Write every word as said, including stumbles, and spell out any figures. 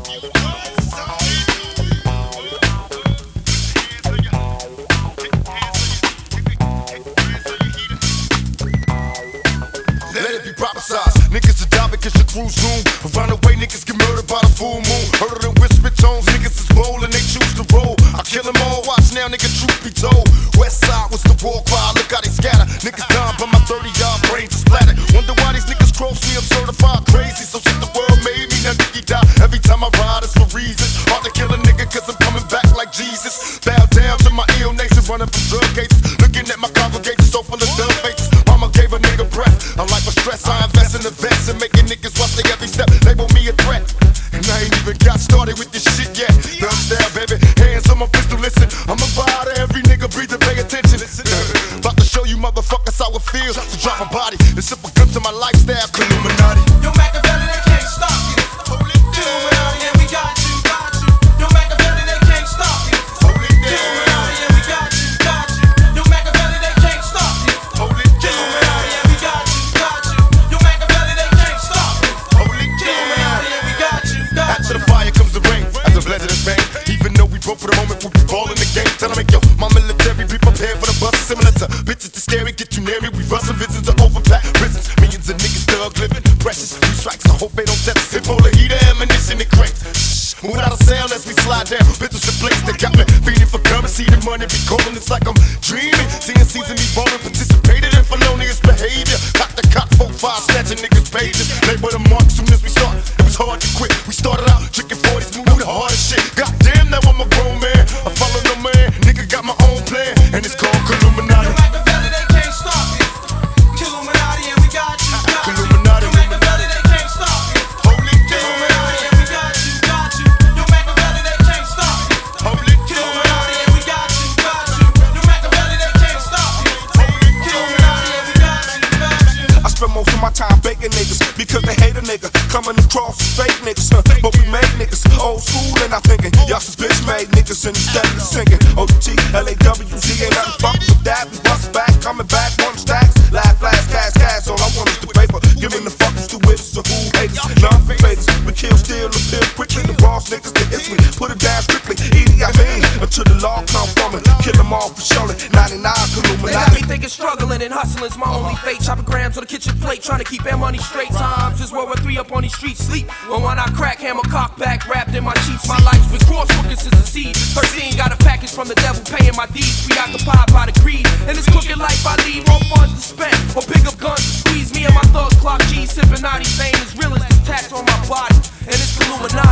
Let it be prophesized. Niggas are die because your crew's zoom. Around the way, niggas get murdered by the full moon. Heard it in whisper tones. Niggas is bold and they choose to roll. I kill them all. Watch now, nigga, truth be told. West side was the war cry. Look how they scatter. Niggas dying, but my thirty yard brains are splattered. Wonder why these niggas cross me. I'm certified crazy. So shit the world made me. Now nigga die. Every time I ride, it's for reasons. Hard to kill a nigga cause I'm coming back like Jesus. Bow down to my ill nation. Running from drug cases. Looking at my congregation so full of dumb faces. Mama gave a nigga breath. I like my stress. I invest in the vets and making niggas watch their every step. Label me a threat. And I ain't even got started with this shit yet. Thug style, baby. Hands on my pistol, listen. I'm about to every nigga breathe and pay attention. About to show you motherfuckers how it feels to drop my body. The simple grip to my lifestyle. Illuminati. Yo, Machiavelli, they can't stop you. Illuminati, and we got you, got you. Yo, Machiavelli, they can't stop you. Illuminati, and we got you, got you. Yo, Machiavelli, they can't stop you. Illuminati, and we got you, got you. Yo, Machiavelli, they can't stop you. Illuminati, and we got you, got you. After the fire comes the rain, after the blessed is rain. Even though we broke for the moment, we'll be balling the game. Tell them, yo, my military, be prepared for the bus. Similar to bitches to scary, get you near me. We rustle visions of overpacked prisons. Millions of niggas thug living, precious. Three strikes, I hope they don't test us. Hit full of heat, ammunition, and crates. Shh, without a sound as we slide down. Bitches and plates that got me feeding for currency. The money be calling, it's like I'm dreaming. Seeing season me ballin', participated in felonious behavior. Cock the cock, four, five, snatching niggas' pages. Label the mark soon as we start. It was hard to quit. We started out drinking forties, moving the hardest shit. Goddamn, now I'm a grown man. I follow no man. Nigga got my own plan, and it's called Illuminati. Yo, Machiavelli, they can't stop you. Illuminati, and we got you, got you. Illuminati. Yo, Machiavelli, they can't stop you. Holy Illuminati, and we got you, got you. Yo, Machiavelli, they can't stop you. Holy Illuminati, and we got you, got you. Yo, Machiavelli, they can't stop you. Illuminati, and we got you, got you. I spend most of my time baking niggas because they hate a nigga. Coming across as fake niggas, huh? But we made niggas old school and I'm thinking y'all some bitch made niggas instead of singing O T L A W Z ain't nothing fuck with that. We bust back, coming back, one stacks, laugh, flash, cash, cash. All I want is the paper. Giving the fuckers to witches or who haters, none faders. We kill, steal, appeal quickly. The boss niggas that hits me, put it down strictly. Edie, I mean, until the law come from it, kill them all for surely. ninety-nine They got me Illuminati. thinking struggling and hustling is my only fate. Chopping grams on the kitchen plate, trying to keep their money straight. Times is World War Three up on these streets. Sleep when when I crack, hammer cock back, wrapped in my sheets. My life's been cross focus is a seed. thirteen got a package from the devil, paying my deeds. Preoccupied by the greed. In this crooked life I lead, more funds to spend or pick up guns to squeeze. Me and my thugs clock G, sipping naughty fame as real as this tax on my body. And it's Illuminati.